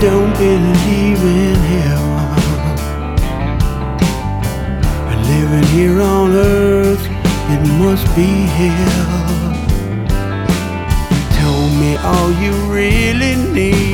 don't believe in heaven. Living here on earth, it must be hell. Told me all you really need